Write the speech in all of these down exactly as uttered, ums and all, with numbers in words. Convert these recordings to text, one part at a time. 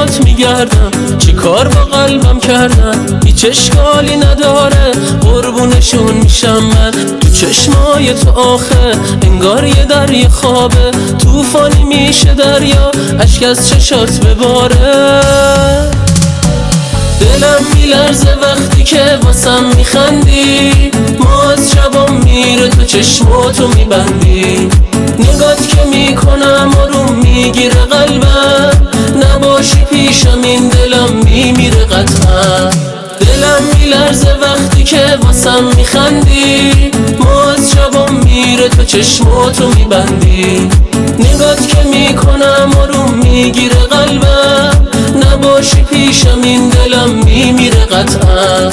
دنبالت میگردم، چی کار با قلبم کردم هیچ اشکالی نداره، قربونشون میشم من تو چشمای تو آخه، انگار یه دریا خوابه طوفانی میشه دریا، اشک از چشات بباره. دلم میلرزه وقتی که واسم میخندی، ما از شبام میره تو چشماتو میبندی، نگات که میکنم آروم میگیره قلبم، نباشی پیشم این دلم میمیره قطعا. دلم میلرزه وقتی که واسم میخندی، ما از شبام میره تو چشماتو میبندی، نگات که میکنم آروم میگیره قلبم، نباشی پیشم این دلم میمیره قطعا.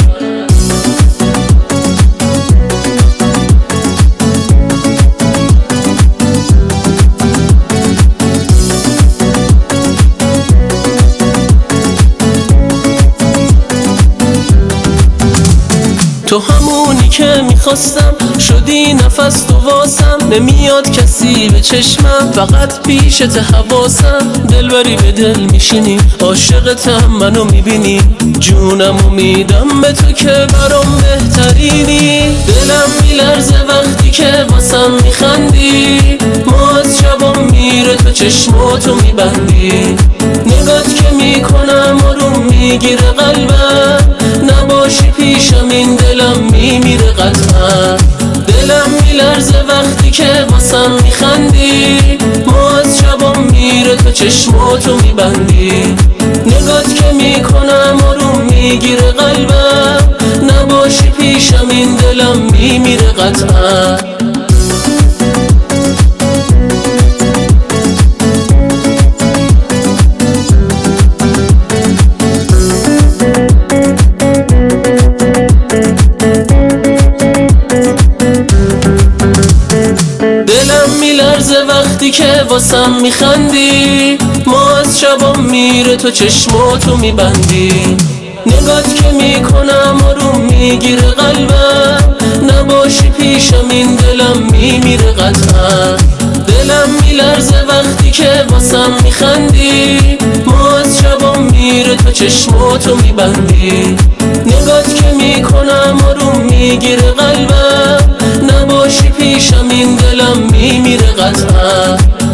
تو همونی که میخواستم، شدی نفس تو واسم، نمیاد کسی به چشمم، فقط پیشت حواسم، دلبری به دل میشینی، عاشقتم منو میبینی، جونمو میدم به تو که برام بهترینی. دلم میلرزه وقتی که واسم میخندی، ما از شبام میره تو چشماتو میبندی، نگات که میکنم آروم میگیره قلبم، نباشی پیشم این دلم میمیره قطعا. دلم میلرزه وقتی که واسم میخندی، ما از شبام میره تو چشماتو میبندی، نگات که میکنم آروم میگیره قلبم، نباشی پیشم این دلم میمیره قطعا. دلم میلرزه وقتی که واسم میخندی، ما از شبام میره تو چشماتو میبندی، نگات که میکنم آروم میگیره قلبم، نباشی پیشم این دلم میمیره قطعا. دلم میلرزه وقتی که واسم میخندی، ما از شبام میره تو چشماتو میبندی، نگات که میکنم آروم میگیره قلبم، نباشی پیشم این دلم میمیره قطعا.